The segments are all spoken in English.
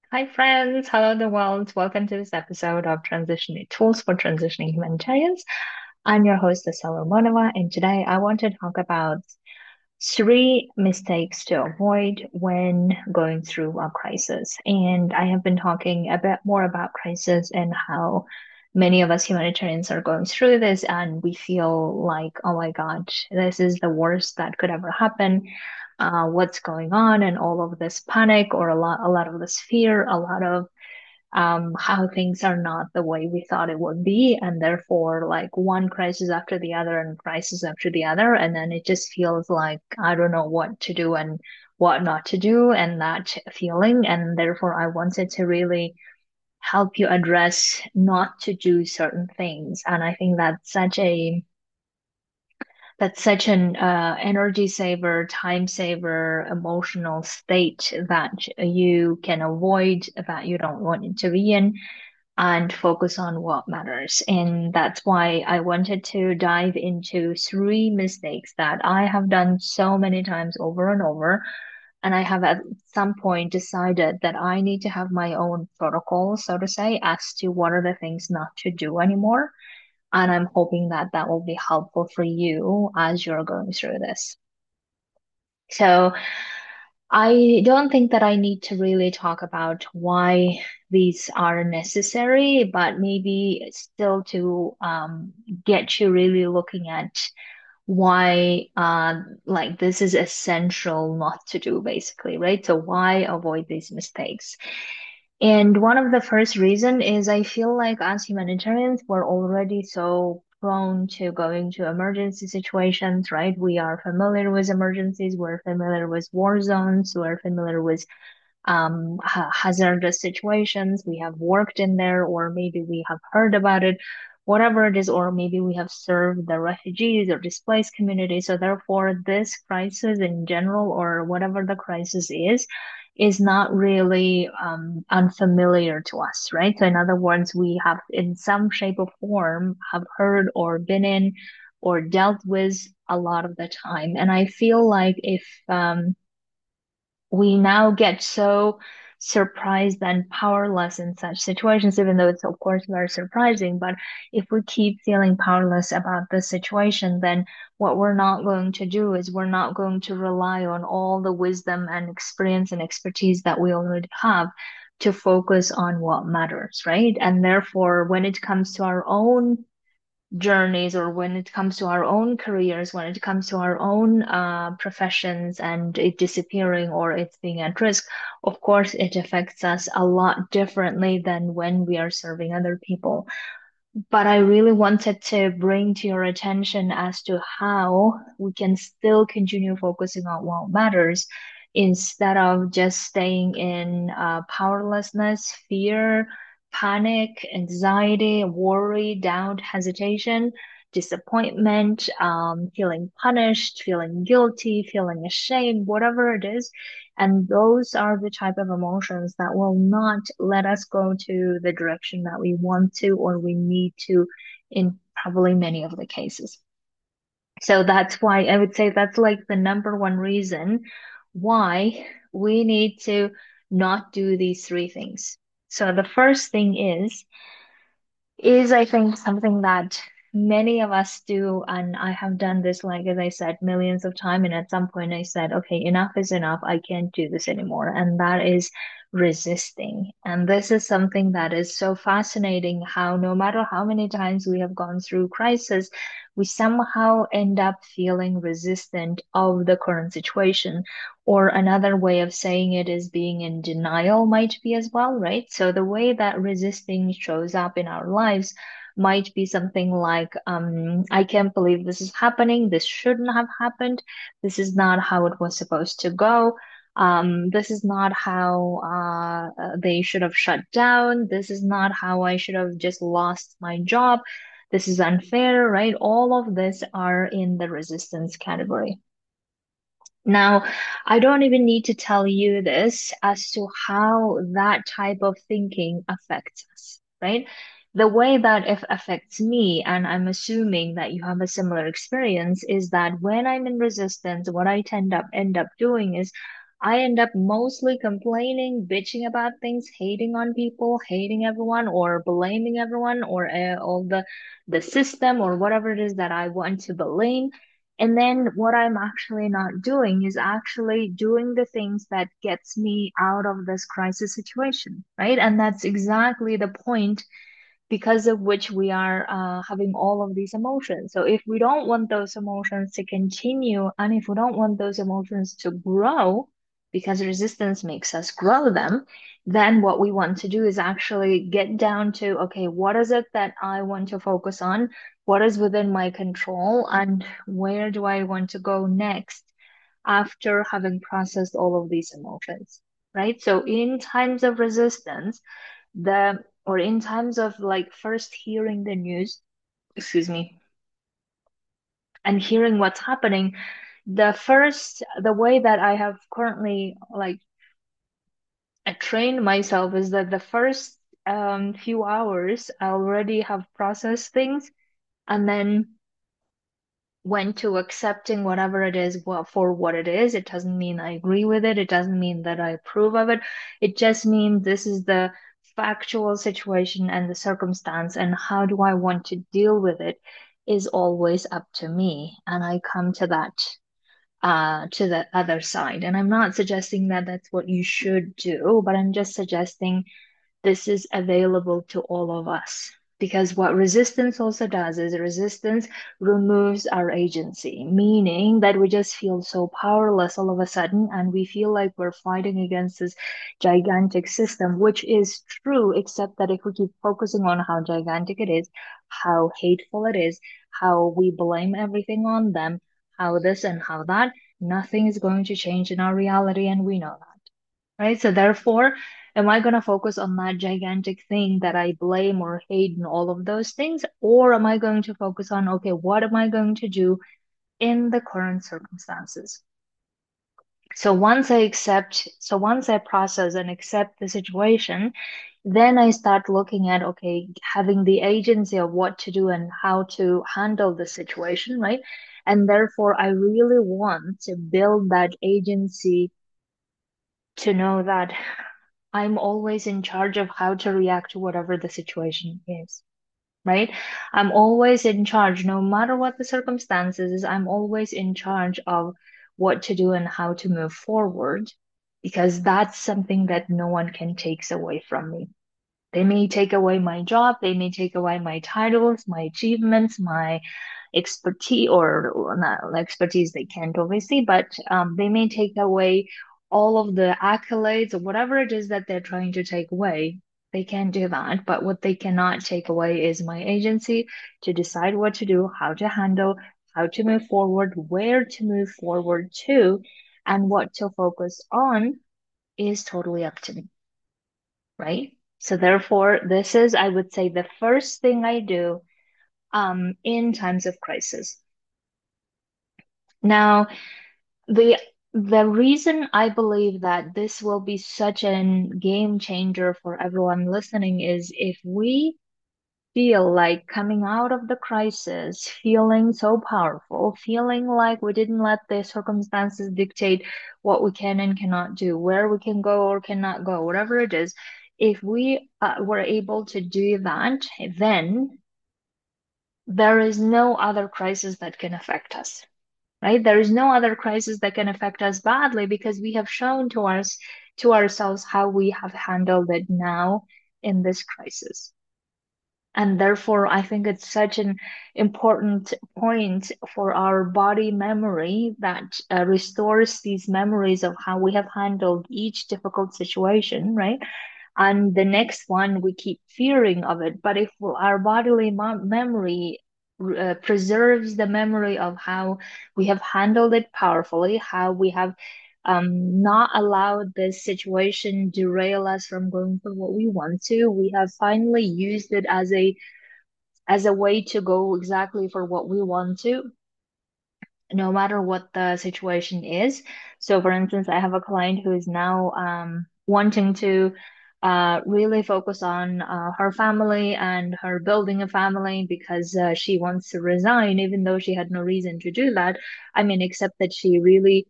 Hi, friends. Hello, the world. Welcome to this episode of Transitioning Tools for Transitioning Humanitarians. I'm your host, Asela Monova, and today I want to talk about three mistakes to avoid when going through a crisis. And I have been talking a bit more about crisis and how many of us humanitarians are going through this, and we feel like, oh my God, this is the worst that could ever happen. What's going on, and all of this panic, or a lot of this fear, a lot of how things are not the way we thought it would be, and therefore, like one crisis after the other and crisis after the other, and then it just feels like I don't know what to do and what not to do, and that feeling, and therefore I wanted to really help you address not to do certain things, and I think that's such an energy saver, time saver, emotional state that you can avoid, that you don't want to be in, and focus on what matters. And that's why I wanted to dive into three mistakes that I have done so many times over and over. And I have at some point decided that I need to have my own protocol, so to say, as to what are the things not to do anymore. And I'm hoping that that will be helpful for you as you're going through this. So I don't think that I need to really talk about why these are necessary, but maybe still to get you really looking at why like this is essential not to do, basically, right? So why avoid these mistakes? And one of the first reason is I feel like as humanitarians, we're already so prone to going to emergency situations, right? We are familiar with emergencies, we're familiar with war zones, we're familiar with hazardous situations. We have worked in there, or maybe we have heard about it, whatever it is, or maybe we have served the refugees or displaced communities. So therefore, this crisis in general, or whatever the crisis is not really unfamiliar to us, right? So in other words, we have in some shape or form have heard or been in or dealt with a lot of the time. And I feel like if we now get so surprised and powerless in such situations, even though it's of course very surprising. But if we keep feeling powerless about the situation, then what we're not going to do is we're not going to rely on all the wisdom and experience and expertise that we already have to focus on what matters, right? And therefore, when it comes to our own journeys, or when it comes to our own careers, when it comes to our own professions and it disappearing or it's being at risk, of course, it affects us a lot differently than when we are serving other people. But I really wanted to bring to your attention as to how we can still continue focusing on what matters instead of just staying in powerlessness, fear, panic, anxiety, worry, doubt, hesitation, disappointment, feeling punished, feeling guilty, feeling ashamed, whatever it is. And those are the type of emotions that will not let us go to the direction that we want to or we need to in probably many of the cases. So that's why I would say that's like the number one reason why we need to not do these three things. So the first thing is I think something that many of us do, and I have done this, like as I said, millions of times. And at some point, I said, okay, enough is enough. I can't do this anymore. And that is resisting. And this is something that is so fascinating how no matter how many times we have gone through crisis, we somehow end up feeling resistant of the current situation. Or another way of saying it is being in denial might be as well, right? So the way that resisting shows up in our lives might be something like, I can't believe this is happening. This shouldn't have happened. This is not how it was supposed to go. This is not how they should have shut down. This is not how I should have just lost my job. This is unfair, right? All of this are in the resistance category. Now, I don't even need to tell you this as to how that type of thinking affects us, right? The way that it affects me, and I'm assuming that you have a similar experience, is that when I'm in resistance, what I end up doing is I end up mostly complaining, bitching about things, hating on people, hating everyone, or blaming everyone, or all the system, or whatever it is that I want to blame. And then what I'm actually not doing is actually doing the things that gets me out of this crisis situation, right? And that's exactly the point because of which we are having all of these emotions. So if we don't want those emotions to continue, and if we don't want those emotions to grow, because resistance makes us grow them, then what we want to do is actually get down to, okay, what is it that I want to focus on? What is within my control? And where do I want to go next after having processed all of these emotions? Right? So in times of resistance, the or in times of like first hearing the news, excuse me, and hearing what's happening, the way that I have currently like trained myself is that the first few hours I already have processed things, and then went to accepting whatever it is for what it is. It doesn't mean I agree with it. It doesn't mean that I approve of it. It just means this is the factual situation and the circumstance, and how do I want to deal with it is always up to me. And I come to the other side. And I'm not suggesting that that's what you should do, but I'm just suggesting this is available to all of us. Because what resistance also does is resistance removes our agency, meaning that we just feel so powerless all of a sudden, and we feel like we're fighting against this gigantic system, which is true, except that if we keep focusing on how gigantic it is, how hateful it is, how we blame everything on them, how this and how that, nothing is going to change in our reality, and we know that, right? So therefore, am I going to focus on that gigantic thing that I blame or hate and all of those things? Or am I going to focus on, okay, what am I going to do in the current circumstances? So once I process and accept the situation, then I start looking at, okay, having the agency of what to do and how to handle the situation, right? And therefore, I really want to build that agency to know that I'm always in charge of how to react to whatever the situation is, right? I'm always in charge, no matter what the circumstances is, I'm always in charge of what to do and how to move forward, because that's something that no one can take away from me. They may take away my job, they may take away my titles, my achievements, my expertise, or not expertise, they can't obviously, but they may take away all of the accolades or whatever it is that they're trying to take away. They can't do that. But what they cannot take away is my agency to decide what to do, how to handle, how to move forward, where to move forward to, and what to focus on is totally up to me, right? So therefore, this is, I would say, the first thing I do in times of crisis. Now, the the reason I believe that this will be such a game changer for everyone listening is if we feel like coming out of the crisis, feeling so powerful, feeling like we didn't let the circumstances dictate what we can and cannot do, where we can go or cannot go, whatever it is, if we were able to do that, then there is no other crisis that can affect us, right? There is no other crisis that can affect us badly because we have shown to ourselves how we have handled it now in this crisis. And therefore, I think it's such an important point for our body memory that restores these memories of how we have handled each difficult situation, right? And the next one, we keep fearing of it. But if our bodily memory preserves the memory of how we have handled it powerfully, how we have not allowed this situation derail us from going for what we want to, we have finally used it as a way to go exactly for what we want to, no matter what the situation is. So, for instance, I have a client who is now wanting to really focus on her family and her building a family because she wants to resign, even though she had no reason to do that. I mean, except that she really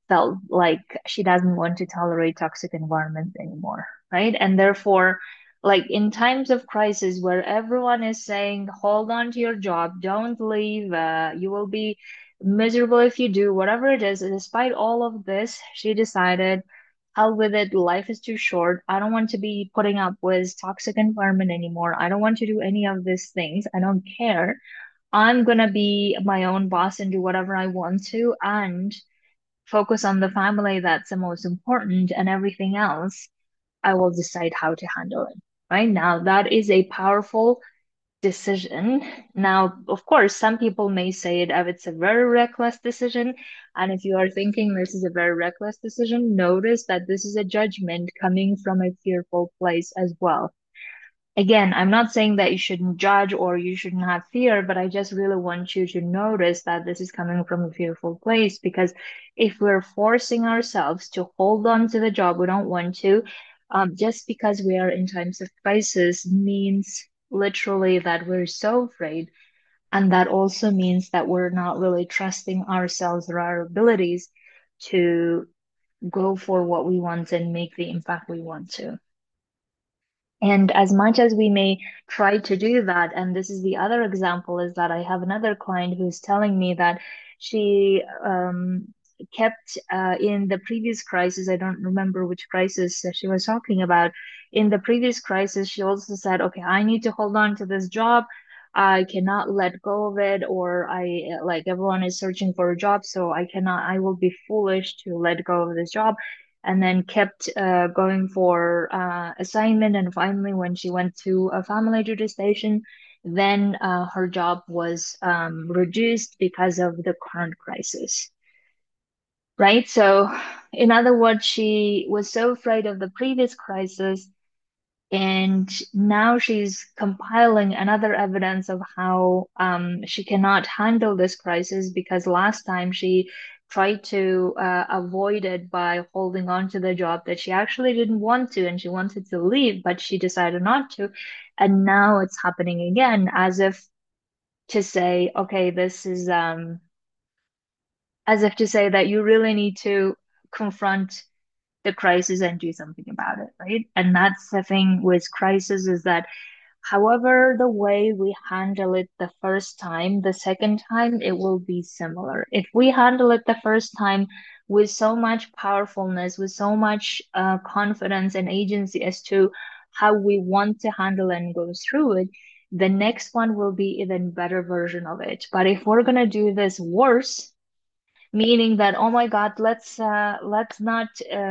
felt like she doesn't want to tolerate toxic environments anymore, right? And therefore, like in times of crisis where everyone is saying, hold on to your job, don't leave, you will be miserable if you do, whatever it is, despite all of this, she decided, hell with it, life is too short. I don't want to be putting up with toxic environment anymore. I don't want to do any of these things. I don't care. I'm gonna be my own boss and do whatever I want to and focus on the family that's the most important and everything else I will decide how to handle it. Right now, that is a powerful decision. Now, of course, some people may say it if it's a very reckless decision. And if you are thinking this is a very reckless decision, notice that this is a judgment coming from a fearful place as well. Again, I'm not saying that you shouldn't judge or you shouldn't have fear, but I just really want you to notice that this is coming from a fearful place because if we're forcing ourselves to hold on to the job we don't want to, just because we are in times of crisis means literally that we're so afraid. And that also means that we're not really trusting ourselves or our abilities to go for what we want and make the impact we want to. And as much as we may try to do that, and this is the other example, is that I have another client who's telling me that she kept in the previous crisis, I don't remember which crisis that she was talking about. In the previous crisis, she also said, okay, I need to hold on to this job. I cannot let go of it, or like everyone is searching for a job, so I will be foolish to let go of this job and then kept going for assignment. And finally, when she went to a family duty station, then her job was reduced because of the current crisis, right? So, in other words, she was so afraid of the previous crisis and now she's compiling another evidence of how she cannot handle this crisis because last time she tried to avoid it by holding on to the job that she actually didn't want to and she wanted to leave, but she decided not to. And now it's happening again, as if to say, okay, this is as if to say that you really need to confront the crisis and do something about it, right? And that's the thing with crisis is that however, the way we handle it the first time, the second time, it will be similar. If we handle it the first time with so much powerfulness, with so much confidence and agency as to how we want to handle and go through it, the next one will be even better version of it. But if we're gonna do this worse, meaning that oh my God, let's not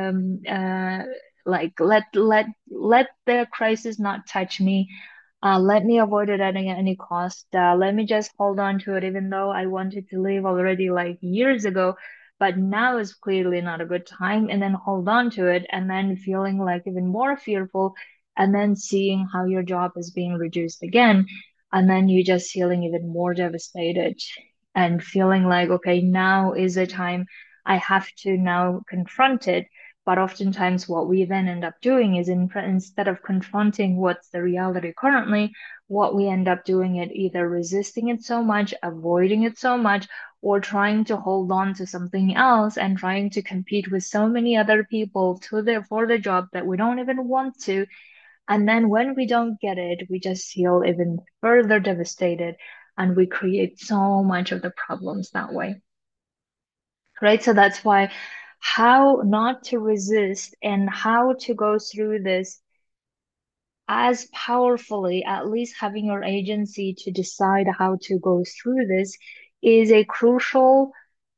like let the crisis not touch me. Let me avoid it at any cost. Let me just hold on to it, even though I wanted to leave already like years ago. But now is clearly not a good time, and then hold on to it, and then feeling like even more fearful, and then seeing how your job is being reduced again, and then you just feeling even more devastated and feeling like, okay, now is the time I have to now confront it. But oftentimes, what we then end up doing is instead of confronting what's the reality currently, what we end up doing it either resisting it so much, avoiding it so much, or trying to hold on to something else and trying to compete with so many other people for the job that we don't even want to. And then when we don't get it, we just feel even further devastated and we create so much of the problems that way, right? So that's why how not to resist and how to go through this as powerfully, at least having your agency to decide how to go through this is a crucial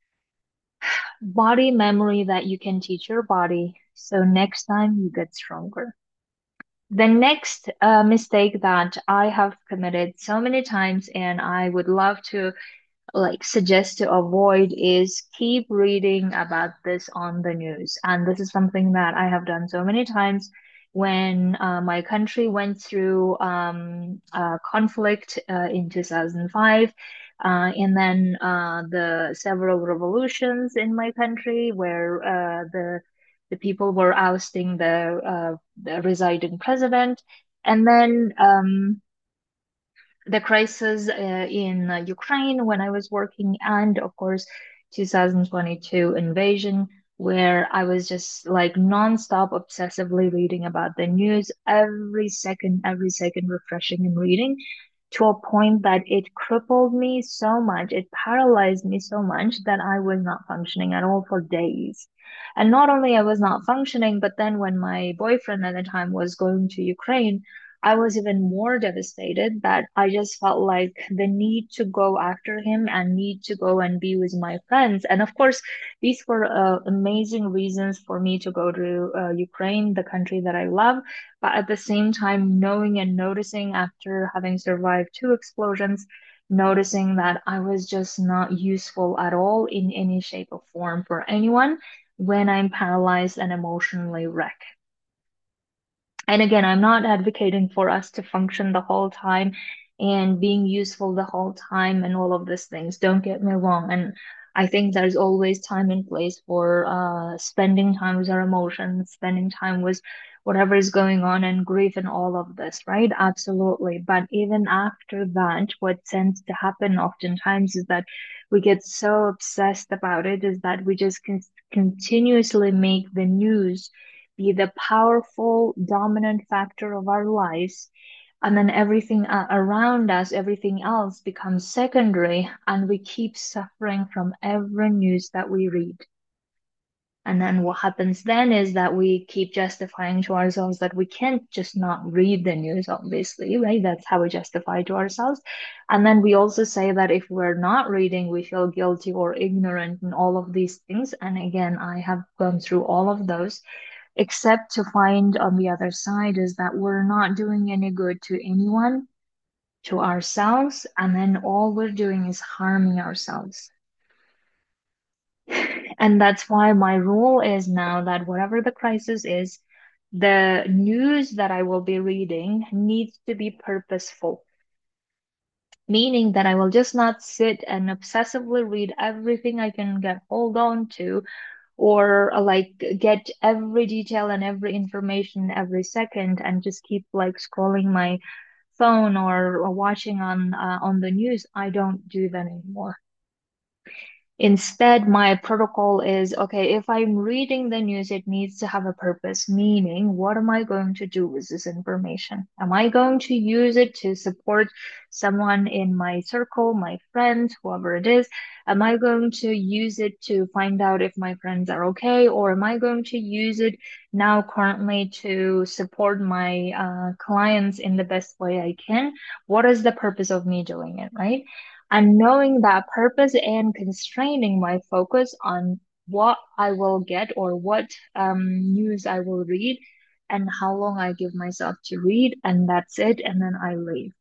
body memory that you can teach your body. So next time you get stronger. The next mistake that I have committed so many times and I would love to like suggest to avoid is keep reading about this on the news. And this is something that I have done so many times when my country went through conflict in 2005. And then the several revolutions in my country where the people were ousting the residing president. And then the crisis in Ukraine when I was working, and of course, 2022 invasion. where I was just like nonstop obsessively reading about the news every second refreshing and reading to a point that it crippled me so much, it paralyzed me so much that I was not functioning at all for days. And not only I was not functioning, but then when my boyfriend at the time was going to Ukraine, I was even more devastated that I just felt like the need to go after him and need to go and be with my friends. And of course, these were amazing reasons for me to go to Ukraine, the country that I love. But at the same time, knowing and noticing after having survived two explosions, noticing that I was just not useful at all in any shape or form for anyone when I'm paralyzed and emotionally wrecked. And again, I'm not advocating for us to function the whole time and being useful the whole time and all of these things. Don't get me wrong. And I think there's always time and place for spending time with our emotions, spending time with whatever is going on and grief and all of this, right? Absolutely. But even after that, what tends to happen oftentimes is that we get so obsessed about it, is that we just continuously make the news be the powerful, dominant factor of our lives. And then everything around us, everything else becomes secondary, and we keep suffering from every news that we read. And then what happens then is that we keep justifying to ourselves that we can't just not read the news, obviously, right? That's how we justify to ourselves. And then we also say that if we're not reading, we feel guilty or ignorant and all of these things. And again, I have gone through all of those except to find on the other side is that we're not doing any good to anyone, to ourselves, and then all we're doing is harming ourselves. And that's why my rule is now that whatever the crisis is, the news that I will be reading needs to be purposeful, meaning that I will just not sit and obsessively read everything I can get hold on to or like get every detail and every information every second and just keep like scrolling my phone or watching on the news. I don't do that anymore. Instead, my protocol is okay, if I'm reading the news, it needs to have a purpose, meaning, what am I going to do with this information? Am I going to use it to support someone in my circle, my friends, whoever it is? Am I going to use it to find out if my friends are okay? Or am I going to use it now currently to support my clients in the best way I can? What is the purpose of me doing it, right? And knowing that purpose and constraining my focus on what I will get or what news I will read and how long I give myself to read, and that's it, and then I leave.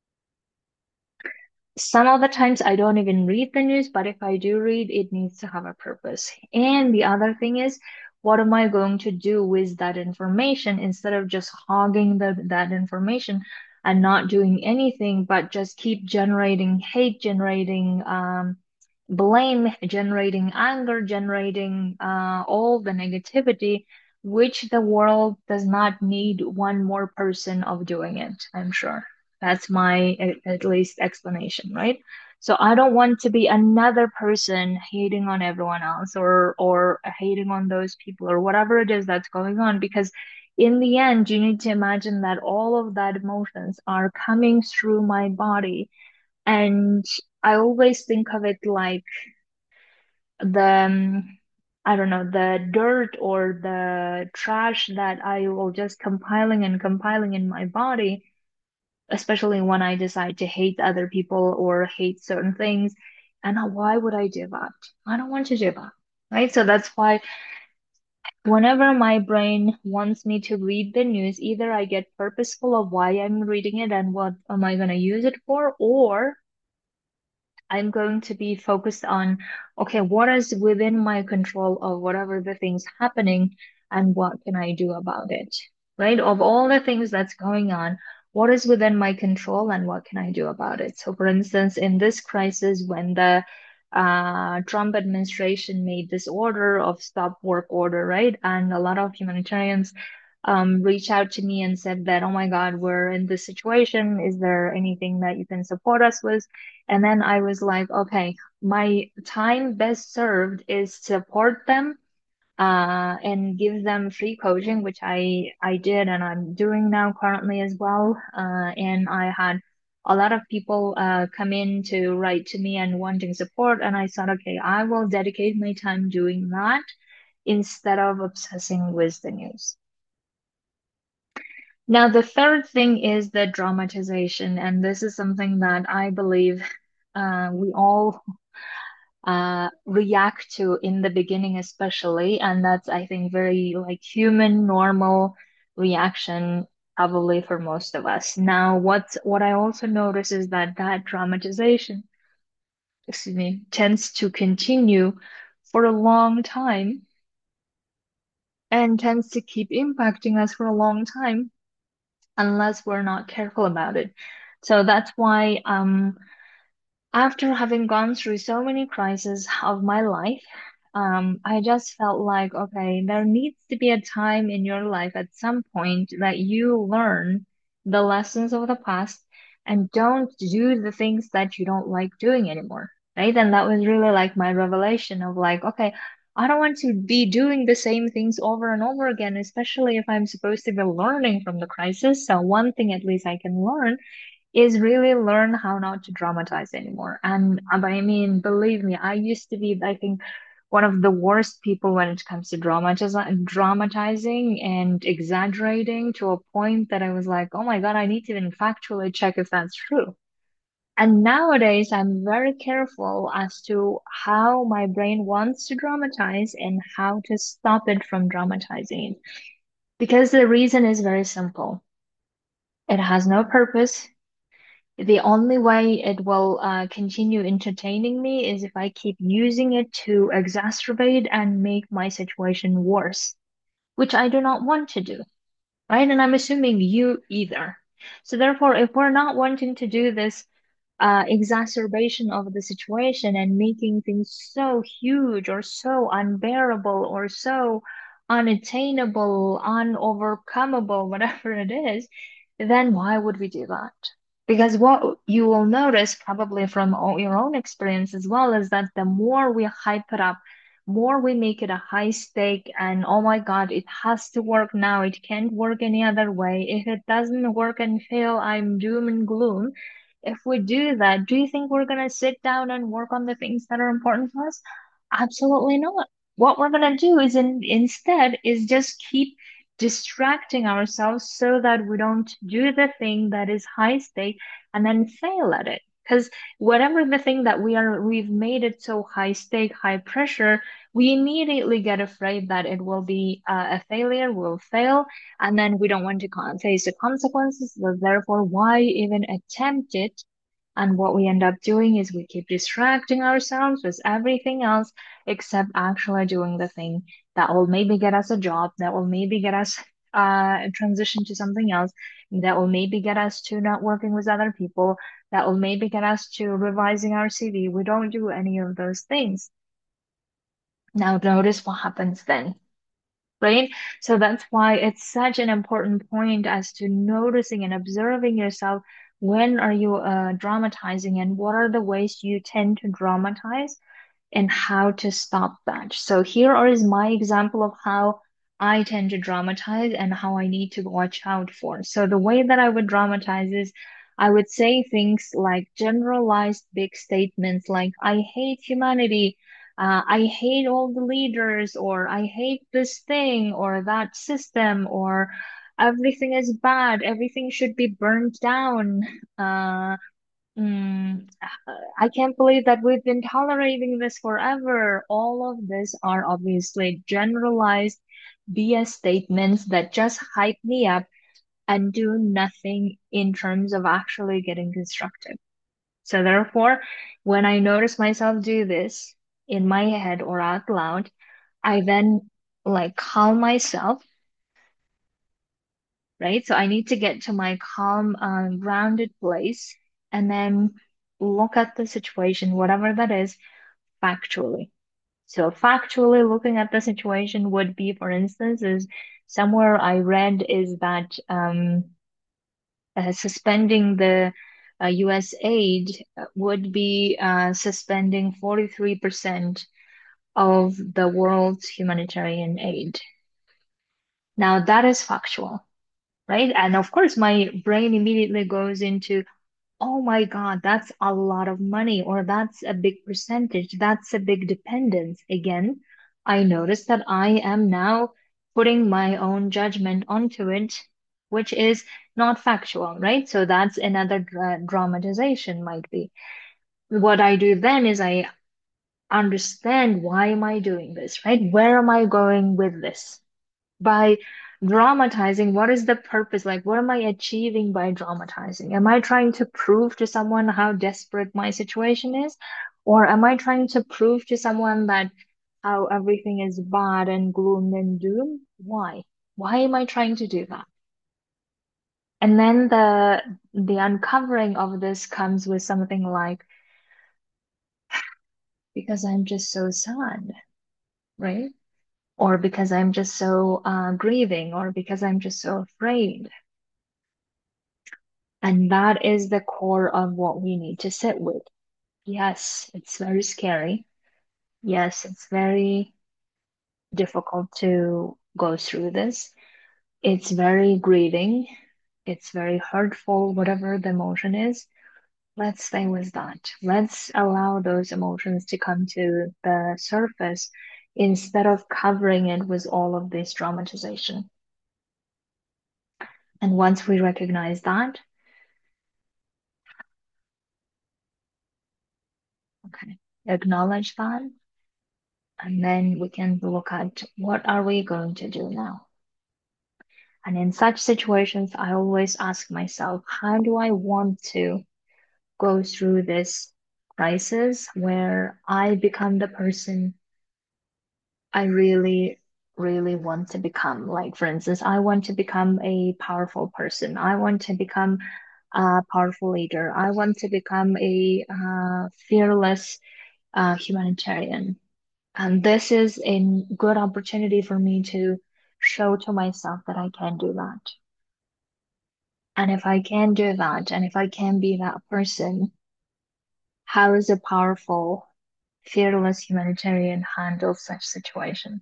Some of the times I don't even read the news, but if I do read, it needs to have a purpose. And the other thing is, what am I going to do with that information instead of just hogging that information and not doing anything, but just keep generating hate, generating blame, generating anger, generating all the negativity, which the world does not need one more person of doing it, I'm sure. That's my at least explanation, right? So I don't want to be another person hating on everyone else or hating on those people or whatever it is that's going on because in the end you need to imagine that all of that emotions are coming through my body and I always think of it like the I don't know, the dirt or the trash that I will just compiling and compiling in my body, especially when I decide to hate other people or hate certain things. And why would I do that? I don't want to do that. Right? So that's why whenever my brain wants me to read the news, either I get purposeful of why I'm reading it and what am I going to use it for, or I'm going to be focused on, okay, what is within my control of whatever the things happening and what can I do about it, right? Of all the things that's going on, what is within my control and what can I do about it? So, for instance, in this crisis, when the Trump administration made this order of stop work order, right? And a lot of humanitarians reached out to me and said that, oh my God, we're in this situation. Is there anything that you can support us with? And then I was like, okay, my time best served is support them and give them free coaching, which I did and I'm doing now currently as well. And I had a lot of people come in to write to me and wanting support, and I thought, okay, I will dedicate my time doing that instead of obsessing with the news. Now, the third thing is the dramatization, and this is something that I believe we all react to in the beginning, especially, and that's, I think, very like human, normal reaction, probably for most of us. Now, what I also notice is that that dramatization, excuse me, tends to continue for a long time and tends to keep impacting us for a long time unless we're not careful about it. So that's why after having gone through so many crises of my life, I just felt like, okay, there needs to be a time in your life at some point that you learn the lessons of the past and don't do the things that you don't like doing anymore, right? And that was really like my revelation of like, okay, I don't want to be doing the same things over and over again, especially if I'm supposed to be learning from the crisis. So one thing at least I can learn is really learn how not to dramatize anymore. And I mean, believe me, I used to be, I think, one of the worst people when it comes to dramatizing and exaggerating to a point that I was like, oh my God, I need to even factually check if that's true. And nowadays, I'm very careful as to how my brain wants to dramatize and how to stop it from dramatizing. Because the reason is very simple. It has no purpose. The only way it will continue entertaining me is if I keep using it to exacerbate and make my situation worse, which I do not want to do, right? And I'm assuming you either. So therefore, if we're not wanting to do this exacerbation of the situation and making things so huge or so unbearable or so unattainable, unovercomable, whatever it is, then why would we do that? Because what you will notice probably from your own experience as well is that the more we hype it up, more we make it a high stake and oh my God, it has to work now. It can't work any other way. If it doesn't work and fail, I'm doom and gloom. If we do that, do you think we're going to sit down and work on the things that are important to us? Absolutely not. What we're going to do is instead is just keep distracting ourselves so that we don't do the thing that is high stake and then fail at it. Because whatever the thing that we've made it so high stake, high pressure, we immediately get afraid that it will be a failure, will fail, and then we don't want to face the consequences. So therefore, why even attempt it? And what we end up doing is we keep distracting ourselves with everything else except actually doing the thing that will maybe get us a job, that will maybe get us transition to something else, that will maybe get us to not working with other people, that will maybe get us to revising our CV. We don't do any of those things. Now notice what happens then, right? So that's why it's such an important point as to noticing and observing yourself. When are you dramatizing and what are the ways you tend to dramatize and how to stop that? So here is my example of how I tend to dramatize and how I need to watch out for. So the way that I would dramatize is I would say things like generalized big statements like I hate humanity, I hate all the leaders, or I hate this thing or that system, or everything is bad, everything should be burned down. Uh, I can't believe that we've been tolerating this forever. All of this are obviously generalized BS statements that just hype me up and do nothing in terms of actually getting constructive. So therefore, when I notice myself do this in my head or out loud, I then like calm myself, right? So I need to get to my calm, grounded place and then look at the situation, whatever that is, factually. So factually looking at the situation would be, for instance, is somewhere I read is that suspending the US aid would be suspending 43% of the world's humanitarian aid. Now that is factual, right? And of course, my brain immediately goes into, oh my God, that's a lot of money, or that's a big percentage, that's a big dependence. Again, I notice that I am now putting my own judgment onto it, which is not factual, right? So that's another dramatization, might be. What I do then is I understand, why am I doing this, right? Where am I going with this? By dramatizing, what is the purpose? Like, what am I achieving by dramatizing? Am I trying to prove to someone how desperate my situation is? Or am I trying to prove to someone that how everything is bad and gloom and doom? Why? Why am I trying to do that? And then the uncovering of this comes with something like, because I'm just so sad, right? Or because I'm just so grieving, or because I'm just so afraid. And that is the core of what we need to sit with. Yes, it's very scary. Yes, it's very difficult to go through this. It's very grieving. It's very hurtful, whatever the emotion is. Let's stay with that. Let's allow those emotions to come to the surface instead of covering it with all of this dramatization. And once we recognize that, okay, acknowledge that, and then we can look at, what are we going to do now? And in such situations, I always ask myself, how do I want to go through this crisis where I become the person I really, really want to become? Like, for instance, I want to become a powerful person. I want to become a powerful leader. I want to become a fearless humanitarian. And this is a good opportunity for me to show to myself that I can do that. And if I can do that, and if I can be that person, how is a powerful, fearless humanitarian handle such situation?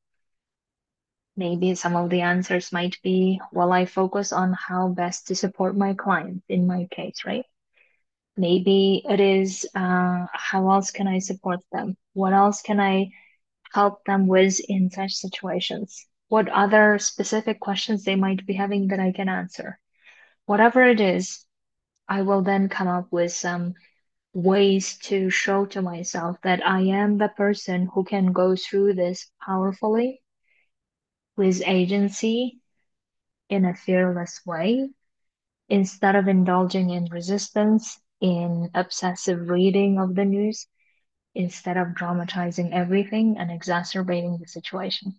Maybe some of the answers might be, well, I focus on how best to support my clients in my case, right? Maybe it is, how else can I support them? What else can I help them with in such situations? What other specific questions they might be having that I can answer? Whatever it is, I will then come up with some ways to show to myself that I am the person who can go through this powerfully, with agency, in a fearless way, instead of indulging in resistance, in obsessive reading of the news, instead of dramatizing everything and exacerbating the situation.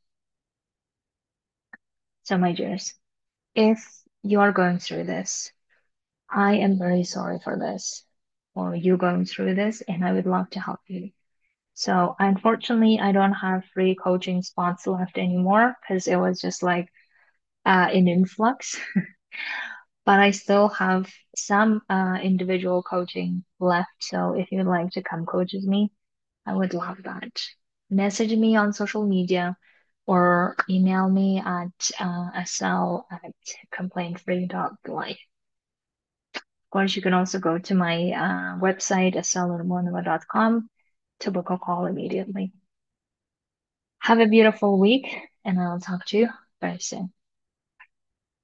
So, my dears, if you are going through this, I am very sorry for this, or you going through this, and I would love to help you. So unfortunately, I don't have free coaching spots left anymore because it was just like in influx. But I still have some individual coaching left. So if you'd like to come coach with me, I would love that. Message me on social media or email me at sl@complaintfree.life. Of course, you can also go to my website, sl.monova.com, to book a call immediately. Have a beautiful week, and I'll talk to you very soon.